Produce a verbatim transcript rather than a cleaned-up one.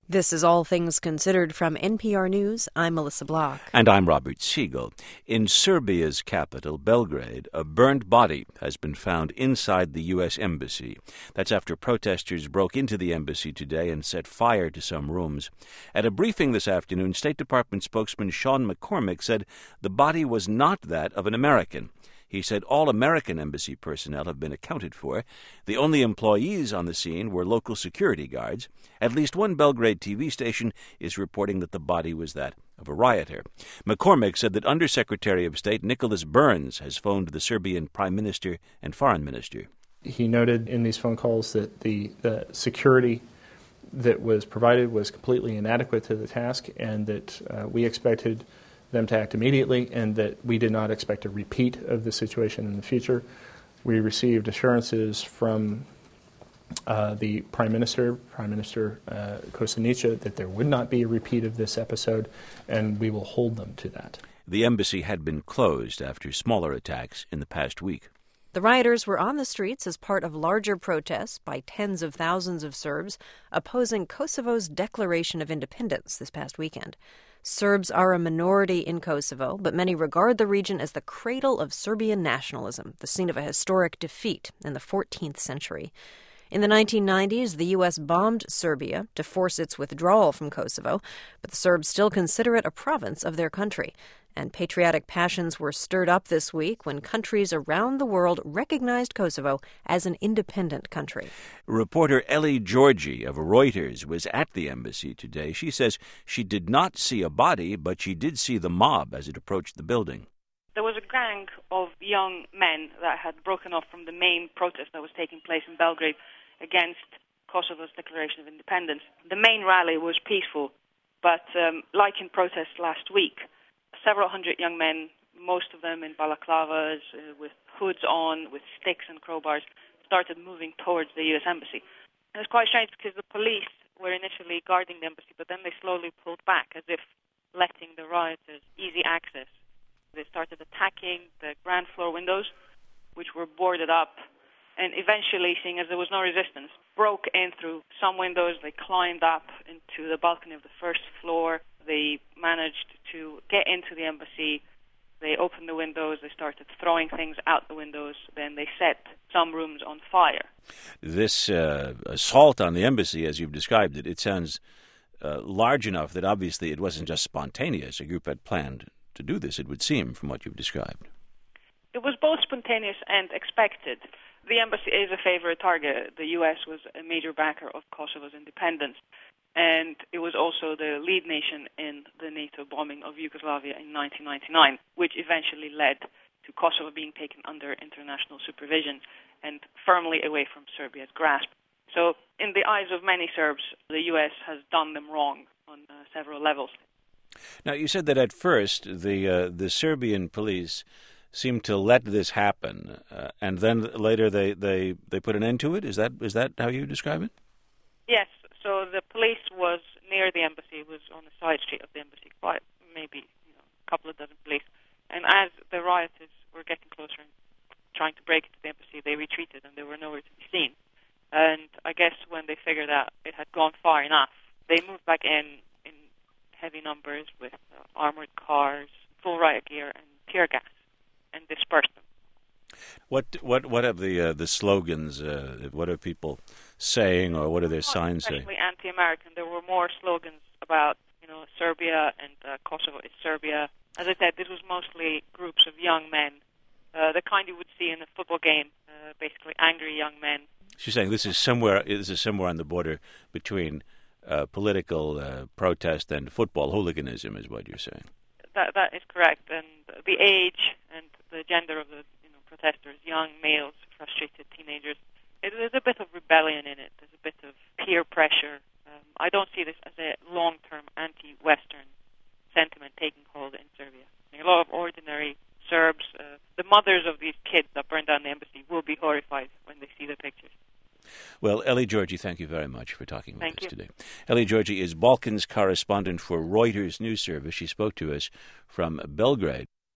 This is All Things Considered from N P R News. I'm Melissa Block. And I'm Robert Siegel. In Serbia's capital, Belgrade, a burned body has been found inside the U S Embassy. That's after protesters broke into the embassy today and set fire to some rooms. At a briefing this afternoon, State Department spokesman Sean McCormick said the body was not that of an American. He said all American embassy personnel have been accounted for. The only employees on the scene were local security guards. At least one Belgrade T V station is reporting that the body was that of a rioter. McCormick said that Undersecretary of State Nicholas Burns has phoned the Serbian Prime Minister and Foreign Minister. He noted in these phone calls that the, the security that was provided was completely inadequate to the task, and that uh, we expected them to act immediately, and that we did not expect a repeat of the situation in the future. We received assurances from uh, the Prime Minister, Prime Minister uh, Kostunica, that there would not be a repeat of this episode, and we will hold them to that. The embassy had been closed after smaller attacks in the past week. The rioters were on the streets as part of larger protests by tens of thousands of Serbs opposing Kosovo's declaration of independence this past weekend. Serbs are a minority in Kosovo, but many regard the region as the cradle of Serbian nationalism, the scene of a historic defeat in the fourteenth century. In the nineteen nineties, the U S bombed Serbia to force its withdrawal from Kosovo, but the Serbs still consider it a province of their country. And patriotic passions were stirred up this week when countries around the world recognized Kosovo as an independent country. Reporter Ellie Georgi of Reuters was at the embassy today. She says she did not see a body, but she did see the mob as it approached the building. There was a gang of young men that had broken off from the main protest that was taking place in Belgrade against Kosovo's declaration of independence. The main rally was peaceful, but um, like in protests last week, several hundred young men, most of them in balaclavas, uh, with hoods on, with sticks and crowbars, started moving towards the U S Embassy. And it's quite strange because the police were initially guarding the embassy, but then they slowly pulled back as if letting the rioters easy access. They started attacking the ground floor windows, which were boarded up, and eventually, seeing as there was no resistance, broke in through some windows. They climbed up into the balcony of the first floor. They managed to get into the embassy. They opened the windows. They started throwing things out the windows. Then they set some rooms on fire. This uh, assault on the embassy, as you've described it, it sounds uh, large enough that obviously it wasn't just spontaneous. A group had planned to do this, it would seem, from what you've described. It was both spontaneous and expected. The embassy is a favorite target. The U S was a major backer of Kosovo's independence, and it was also the lead nation in the NATO bombing of Yugoslavia in nineteen ninety-nine, which eventually led to Kosovo being taken under international supervision and firmly away from Serbia's grasp. So, in the eyes of many Serbs, the U S has done them wrong on uh, several levels. Now, you said that at first the uh, the Serbian police seemed to let this happen, uh, and then later they, they, they put an end to it? Is that is that how you describe it? Yes. So the police was near the embassy, was on the side street of the embassy, quite maybe you know, a couple of dozen police. And as the rioters were getting closer and trying to break into the embassy, they retreated and they were nowhere to be seen. And I guess when they figured out it had gone far enough, they moved back in in heavy numbers with uh, armored cars, full riot gear, and tear gas, and dispersed them. What what what have the uh, the slogans? Uh, what are people saying, or what are their Not signs saying? Especially anti-American. There were more slogans about you know Serbia and uh, Kosovo is Serbia. As I said, this was mostly groups of young men, uh, the kind you would see in a football game. Uh, basically, angry young men. She's saying this is somewhere. This is somewhere on the border between uh, political uh, protest and football hooliganism, is what you're saying. That that is correct, and the age and the gender of the you know, protesters, young males, frustrated teenagers. It, there's a bit of rebellion in it. There's a bit of peer pressure. Um, I don't see this as a long-term anti-Western sentiment taking hold in Serbia. I mean, a lot of ordinary Serbs, uh, the mothers of these kids that burned down the embassy, will be horrified when they see the pictures. Well, Ellie Georgi, thank you very much for talking with Thank us you. today. Ellie Georgi is Balkans correspondent for Reuters News Service. She spoke to us from Belgrade.